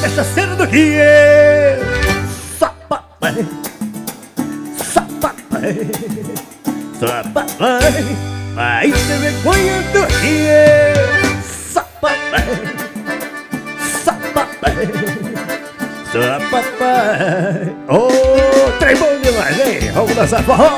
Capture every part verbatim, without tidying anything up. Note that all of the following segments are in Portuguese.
cachaceiro do que eu. Só papai, só papai, só papai. Mas tem vergonha do que eu. Só papai, só papai, só papai. Oh, trem bom demais, hein? Vamos dançar forró.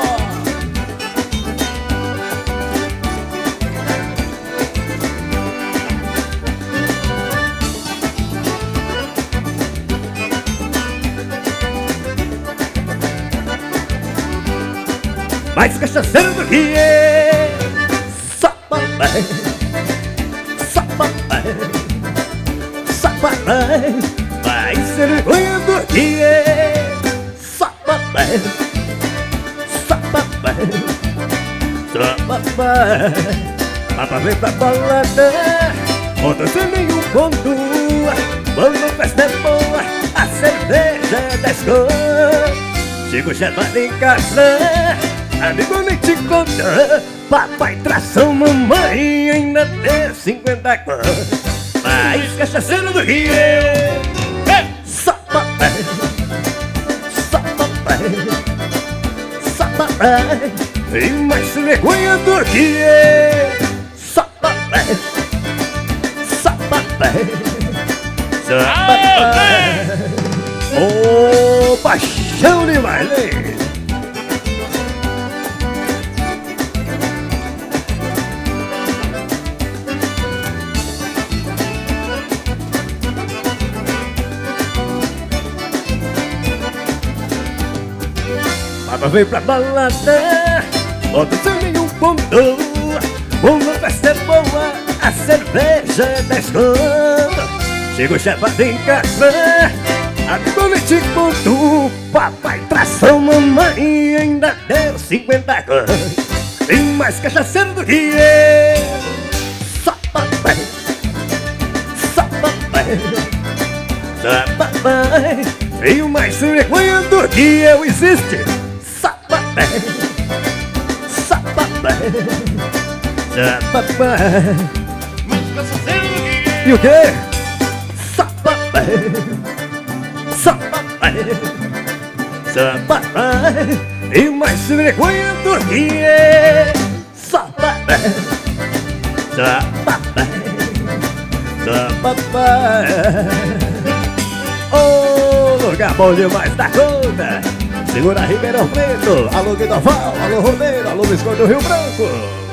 Mais cachaceiro do que eu. Só papai, só papai, só papai. Mais vergonha do que eu. Só papai, só papai, só papai. Papai vem pra balada, outra sem nenhum ponto. Quando a festa é boa, a cerveja é dez conto. Chego chamado em casa, amigo nem te conta. Papai tração, mamãe ainda tem cinquenta contos. Mais cachaceiro do que eu. Só papai, só papai, só papai. E mais vergonha do que eu. Só papai, só papai, só papai. Oh, paixão demais, hein? Papai vem pra balada, bota sem nenhum ponto. Quando a festa é boa, a cerveja é dez conto. Chego chapado em casa, amigo nem te conto. Papai tração, mamãe ainda deu cinquenta conto. Tem mais cachaceiro do que eu. Só papai, só papai, só papai. Tenho mais vergonha do que eu existe. Só papai, só papai, só papai. Mais cachaceiro do que eu. E o quê? Só papai, só papai, só papai. Tenho mais vergonha do que eu. Só papai, só papai, só papai. Oh, lugar bom demais da conta. Segura Ribeirão Preto, alô Guidoval, alô Rodeiro, alô Visconde do Rio Branco.